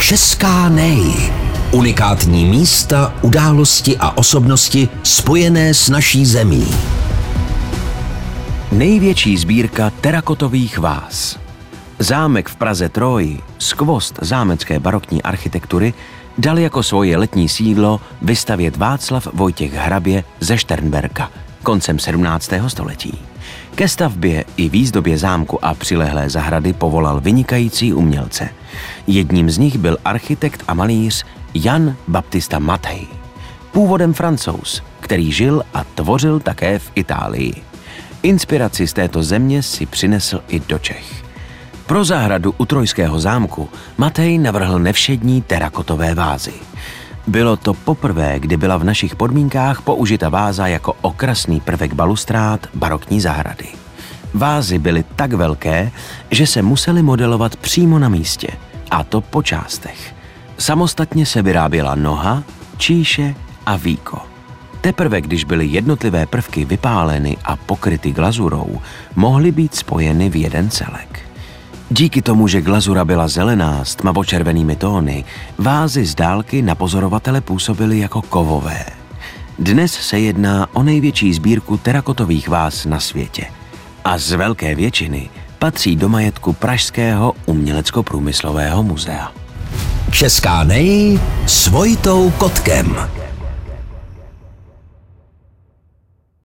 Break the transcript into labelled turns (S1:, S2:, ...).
S1: Česká nej. Unikátní místa, události a osobnosti spojené s naší zemí.
S2: Největší sbírka terakotových váz. Zámek v Praze Troji, skvost zámecké barokní architektury, dal jako svoje letní sídlo vystavět Václav Vojtěch Hrabě ze Šternberka koncem 17. století. Ke stavbě i výzdobě zámku a přilehlé zahrady povolal vynikající umělce. Jedním z nich byl architekt a malíř Jan Baptista Mathey. Původem Francouz, který žil a tvořil také v Itálii. Inspiraci z této země si přinesl i do Čech. Pro zahradu u Trojského zámku Mathey navrhl nevšední terakotové vázy. Bylo to poprvé, kdy byla v našich podmínkách použita váza jako okrasný prvek balustrád barokní zahrady. Vázy byly tak velké, že se musely modelovat přímo na místě, a to po částech. Samostatně se vyráběla noha, číše a víko. Teprve když byly jednotlivé prvky vypáleny a pokryty glazurou, mohly být spojeny v jeden celek. Díky tomu, že glazura byla zelená s tmavočervenými tóny, vázy z dálky na pozorovatele působily jako kovové. Dnes se jedná o největší sbírku terakotových váz na světě a z velké většiny patří do majetku Pražského umělecko-průmyslového muzea.
S1: Česká nej s Vojtou Kotkem.